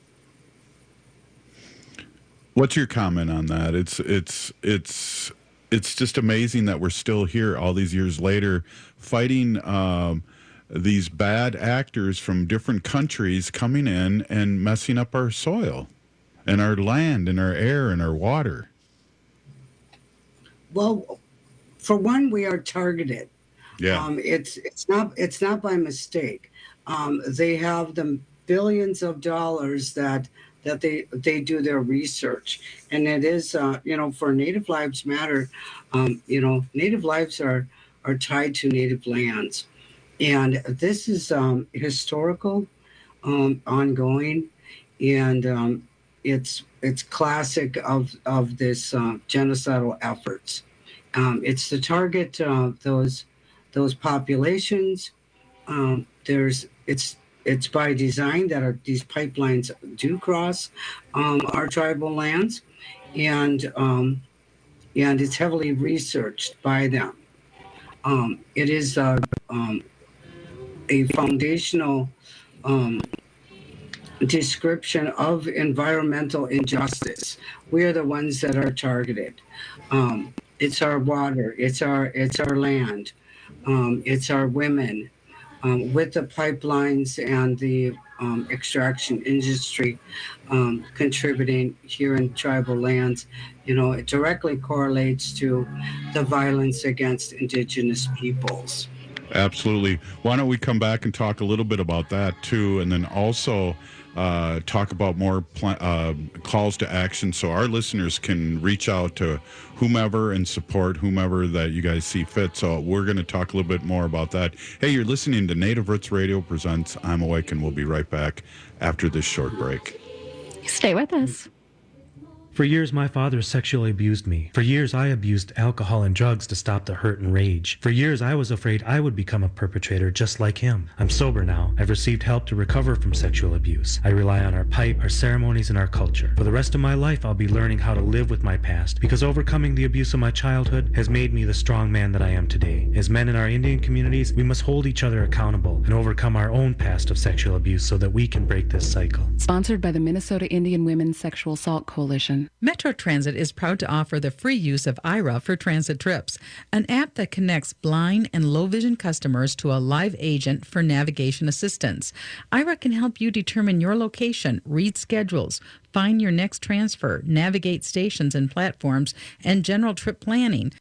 What's your comment on that? It's it's it's it's just amazing that we're still here all these years later, fighting um, these bad actors from different countries coming in and messing up our soil and our land and our air and our water. Well, for one, we are targeted. Yeah. Um, it's it's not it's not by mistake. Um, they have the billions of dollars that that they they do their research, and it is uh, you know, for Native Lives Matter, um, you know, Native lives are are tied to Native lands, and this is um, historical, um, ongoing, and um, it's it's classic of of this uh, genocidal efforts. Um, it's to target uh, those those populations. Um, there's it's it's by design that our, these pipelines do cross um, our tribal lands, and um, and it's heavily researched by them. Um, it is a, um, a foundational um, description of environmental injustice. We are the ones that are targeted. Um, it's our water, it's our it's our land, um, it's our women. Um, with the pipelines and the um, extraction industry um, contributing here in tribal lands, you know, it directly correlates to the violence against indigenous peoples. Absolutely. Why don't we come back and talk a little bit about that too, and then also uh, talk about more pl- uh, calls to action so our listeners can reach out to whomever and support whomever that you guys see fit. So we're going to talk a little bit more about that. Hey, you're listening to Native Roots Radio presents I'm Awake, and we'll be right back after this short break. Stay with us. For years, my father sexually abused me. For years, I abused alcohol and drugs to stop the hurt and rage. For years, I was afraid I would become a perpetrator just like him. I'm sober now. I've received help to recover from sexual abuse. I rely on our pipe, our ceremonies, and our culture. For the rest of my life, I'll be learning how to live with my past, because overcoming the abuse of my childhood has made me the strong man that I am today. As men in our Indian communities, we must hold each other accountable and overcome our own past of sexual abuse so that we can break this cycle. Sponsored by the Minnesota Indian Women's Sexual Assault Coalition. Metro Transit is proud to offer the free use of Aira for transit trips, an app that connects blind and low-vision customers to a live agent for navigation assistance. Aira can help you determine your location, read schedules, find your next transfer, navigate stations and platforms, and general trip planning.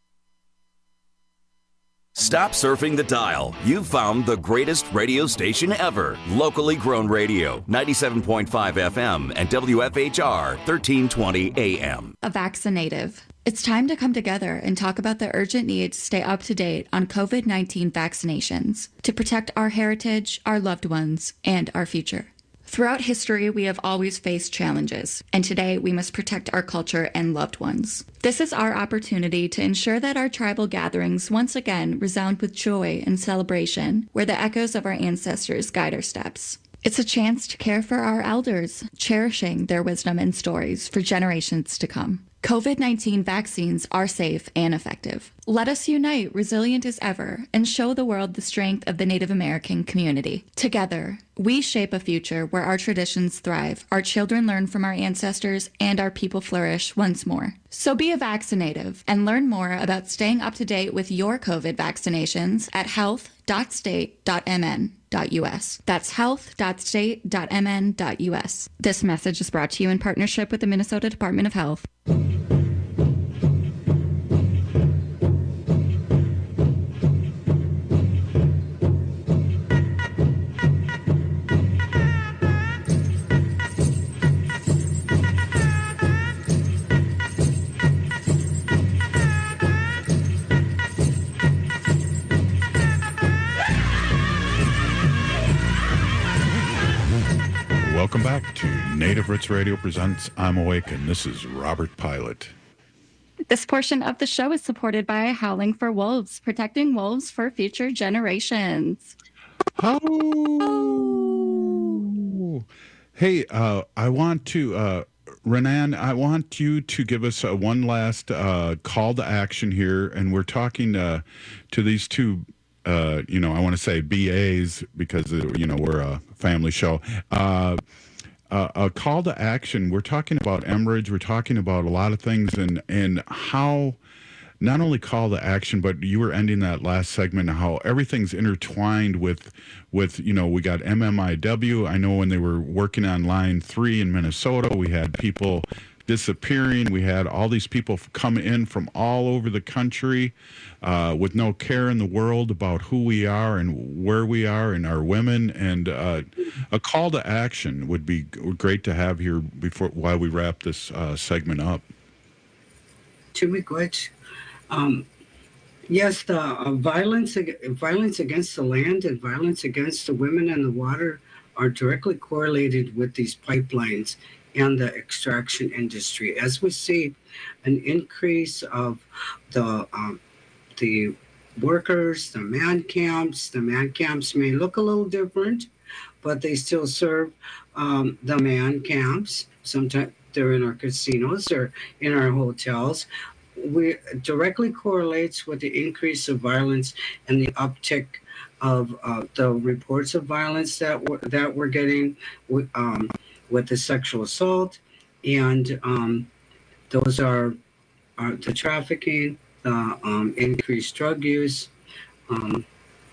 Stop surfing the dial. You've found the greatest radio station ever. Locally grown radio, ninety-seven point five F M and W F H R, thirteen twenty A M. A Vaccinative. It's time to come together and talk about the urgent need to stay up to date on COVID nineteen vaccinations to protect our heritage, our loved ones, and our future. Throughout history, we have always faced challenges, and today we must protect our culture and loved ones. This is our opportunity to ensure that our tribal gatherings once again resound with joy and celebration, where the echoes of our ancestors guide our steps. It's a chance to care for our elders, cherishing their wisdom and stories for generations to come. COVID nineteen vaccines are safe and effective. Let us unite, resilient as ever, and show the world the strength of the Native American community. Together, we shape a future where our traditions thrive, our children learn from our ancestors, and our people flourish once more. So be a vaccinative and learn more about staying up to date with your COVID vaccinations at health dot state dot m n dot u s. That's health dot state dot m n dot u s. This message is brought to you in partnership with the Minnesota Department of Health. Welcome back to Native Roots Radio presents I'm Awake, and this is Robert Pilot. This portion of the show is supported by Howling for Wolves, protecting wolves for future generations. Oh. Hey, uh, I want to, uh, Renan, I want you to give us uh, one last uh, call to action here, and we're talking uh, to these two, uh, you know, I want to say B As because, uh, you know, we're a family show. Uh, uh, a call to action, we're talking about Enbridge, we're talking about a lot of things, and, and how... not only call to action, but you were ending that last segment how everything's intertwined with, with you know, we got M M I W. I know when they were working on Line three in Minnesota, we had people disappearing. We had all these people come in from all over the country uh, with no care in the world about who we are and where we are and our women. And uh, a call to action would be great to have here before while we wrap this uh, segment up. To be quick. Um, yes, the uh, violence violence against the land and violence against the women and the water are directly correlated with these pipelines and the extraction industry. As we see an increase of the um, the workers, the man camps, the man camps may look a little different, but they still serve um, the man camps. Sometimes they're in our casinos or in our hotels. We directly correlates with the increase of violence and the uptick of uh, the reports of violence that we're, that we're getting with, um, with the sexual assault, and um, those are, are the trafficking, the um, increased drug use, um,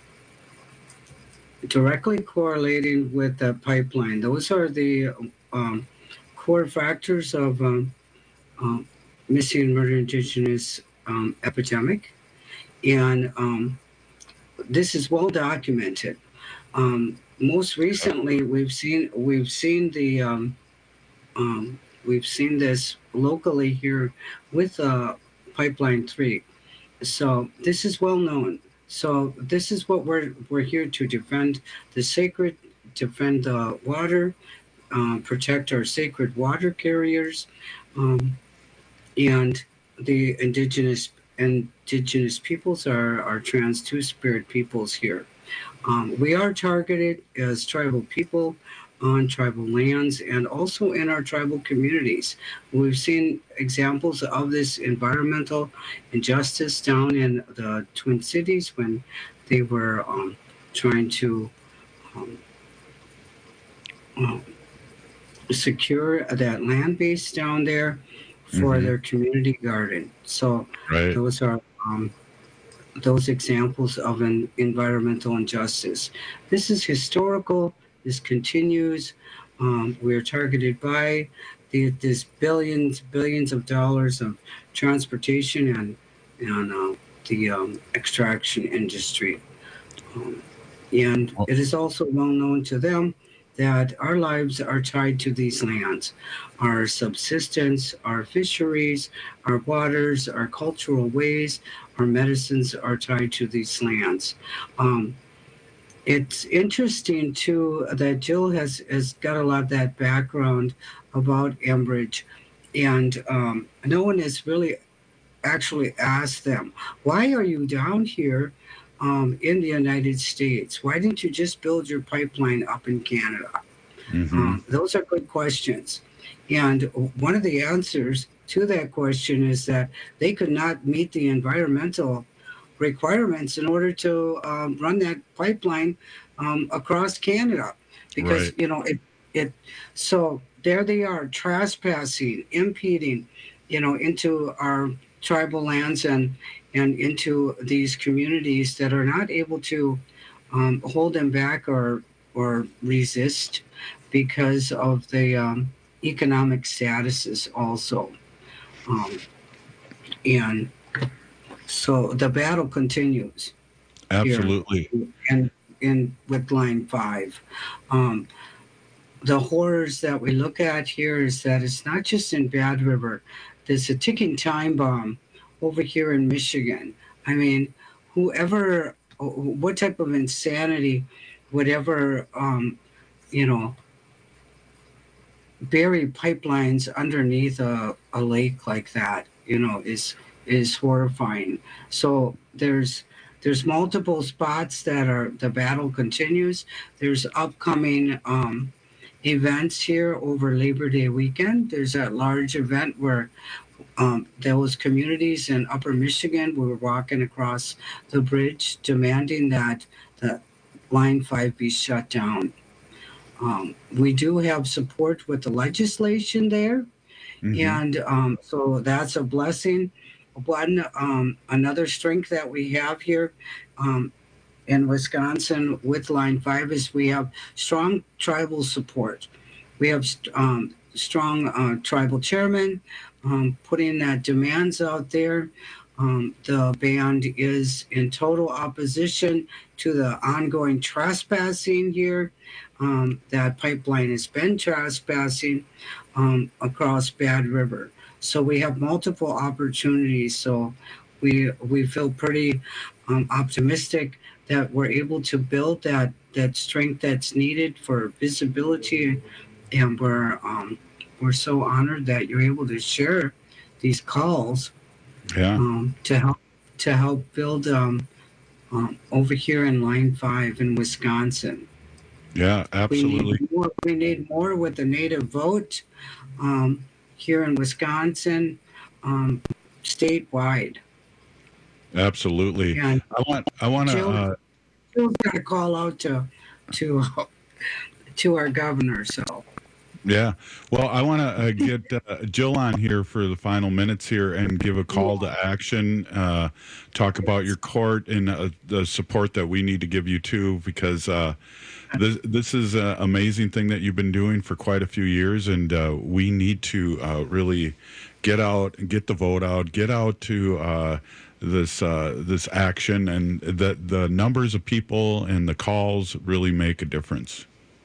directly correlating with the pipeline. Those are the um, core factors of um, um, missing and murdered Indigenous um, epidemic, and um, this is well documented. Um, most recently, we've seen we've seen the um, um, we've seen this locally here with uh, Pipeline Three. So this is well known. So this is what we're we're here to defend: the sacred, defend the water, um, protect our sacred water carriers, um, and the indigenous indigenous peoples are are trans two-spirit peoples here. Um, we are targeted as tribal people on tribal lands and also in our tribal communities. We've seen examples of this environmental injustice down in the Twin Cities when they were um, trying to um, um, secure that land base down there for mm-hmm. their community garden. So right. those are um, those examples of an environmental injustice. This is historical. This continues. Um, we're targeted by the, this billions, billions of dollars of transportation and and uh, the um, extraction industry. Um, and it is also well known to them that our lives are tied to these lands. Our subsistence, our fisheries, our waters, our cultural ways, our medicines are tied to these lands. Um, it's interesting, too, that Jill has, has got a lot of that background about Enbridge, and um, no one has really actually asked them, why are you down here Um, in the United States? Why didn't you just build your pipeline up in Canada? Mm-hmm. Um, those are good questions. And one of the answers to that question is that they could not meet the environmental requirements in order to um, run that pipeline um, across Canada. Because, right. you know, it, it, so there they are trespassing, impeding, you know, into our tribal lands and and into these communities that are not able to um, hold them back or or resist because of the um, economic statuses also. Um, and so the battle continues. Absolutely. Here. And in with Line five. Um, the horrors that we look at here is that it's not just in Bad River. There's a ticking time bomb over here in Michigan. I mean, whoever, what type of insanity would ever, um, you know, bury pipelines underneath a, a lake like that, you know, is is horrifying. So there's there's multiple spots that are the battle continues. There's upcoming um, events here over Labor Day weekend. There's a large event where um, those communities in Upper Michigan were walking across the bridge demanding that the Line five be shut down. Um, we do have support with the legislation there, mm-hmm. and um, so that's a blessing. One um, another strength that we have here um, in Wisconsin with Line five is we have strong tribal support. We have um, strong uh, tribal chairmen um, putting that demands out there. Um, the band is in total opposition to the ongoing trespassing here. Um, that pipeline has been trespassing um, across Bad River. So we have multiple opportunities. So we we feel pretty um, optimistic that we're able to build that that strength that's needed for visibility, and we're um, we're so honored that you're able to share these calls. Yeah. Um, to help to help build um, um, over here in Line Five in Wisconsin. Yeah, absolutely. We need more, we need more with the native vote um, here in Wisconsin, um, statewide. Absolutely. And I want. I want to. Jill, Uh, Jill's got to call out to to to our governor. So. Yeah. Well, I want to uh, get uh, Jill on here for the final minutes here and give a call to action, uh, talk about your court and uh, the support that we need to give you too, because uh, this, this is an amazing thing that you've been doing for quite a few years, and uh, we need to uh, really get out and get the vote out, get out to uh, this uh, this action, and that the numbers of people and the calls really make a difference.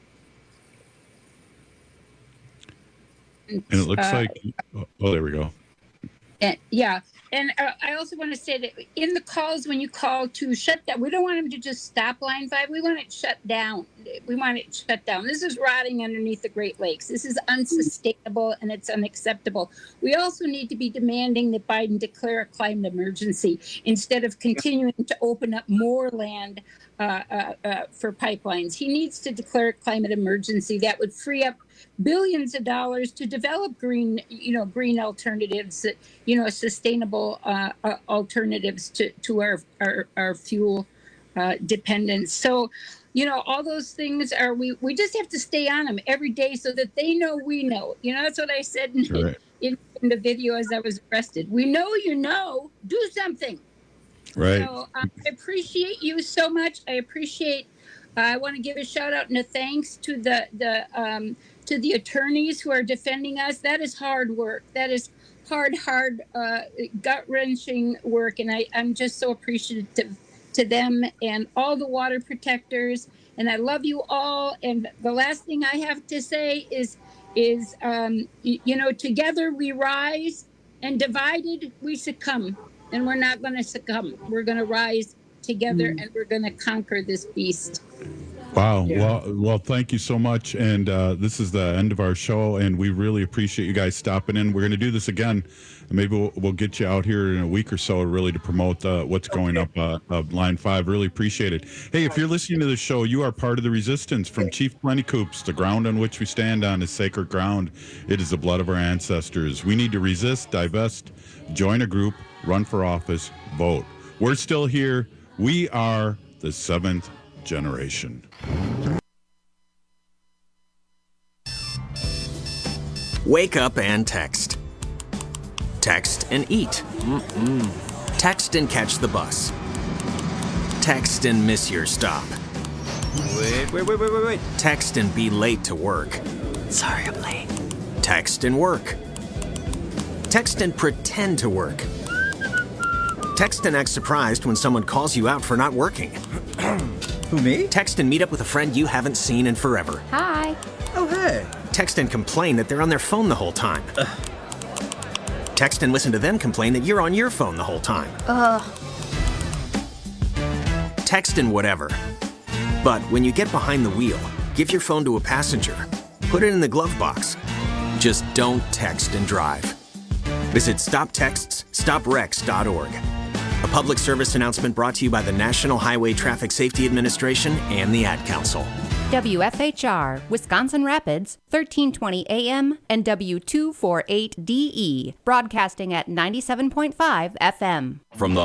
And it looks uh, like, oh, there we go. And, yeah. And uh, I also want to say that in the calls, when you call to shut down, we don't want them to just stop Line five. We want it shut down. We want it shut down. This is rotting underneath the Great Lakes. This is unsustainable and it's unacceptable. We also need to be demanding that Biden declare a climate emergency instead of continuing to open up more land uh, uh, uh, for pipelines. He needs to declare a climate emergency that would free up billions of dollars to develop green, you know, green alternatives, you know, sustainable uh, uh, alternatives to, to our, our, our fuel uh, dependence. So, you know, all those things are, we, we just have to stay on them every day so that they know we know. You know, that's what I said in, right. in, in the video as I was arrested. We know you know, do something. Right. So um, I appreciate you so much. I appreciate, uh, I want to give a shout out and a thanks to the, the, um, to the attorneys who are defending us. That is hard work. That is hard, hard, uh, gut-wrenching work. And I, I'm just so appreciative to them and all the water protectors. And I love you all. And the last thing I have to say is, is um, y- you know, together we rise and divided we succumb. And we're not going to succumb. We're going to rise together mm. and we're going to conquer this beast. Wow. Yeah. Well, well, thank you so much. And uh, this is the end of our show, and we really appreciate you guys stopping in. We're going to do this again. Maybe we'll, we'll get you out here in a week or so, really, to promote uh, what's going up uh, uh, Line five. Really appreciate it. Hey, if you're listening to the show, you are part of the resistance. From Chief Plenty Coops, the ground on which we stand on is sacred ground. It is the blood of our ancestors. We need to resist, divest, join a group, run for office, vote. We're still here. We are the seventh generation. Wake up and text. Text and eat. Mm-mm. Text and catch the bus. Text and miss your stop. Wait, wait, wait, wait, wait, wait. Text and be late to work. Sorry, I'm late. Text and work. Text and pretend to work. Text and act surprised when someone calls you out for not working. Who, me? Text and meet up with a friend you haven't seen in forever. Hi. Oh, hey. Text and complain that they're on their phone the whole time. Ugh. Text and listen to them complain that you're on your phone the whole time. Ugh. Text and whatever. But when you get behind the wheel, give your phone to a passenger. Put it in the glove box. Just don't text and drive. Visit stop texts stop wrecks dot org. A public service announcement brought to you by the National Highway Traffic Safety Administration and the Ad Council. W F H R, Wisconsin Rapids, thirteen twenty A M and W two forty-eight D E, broadcasting at ninety-seven point five F M. From the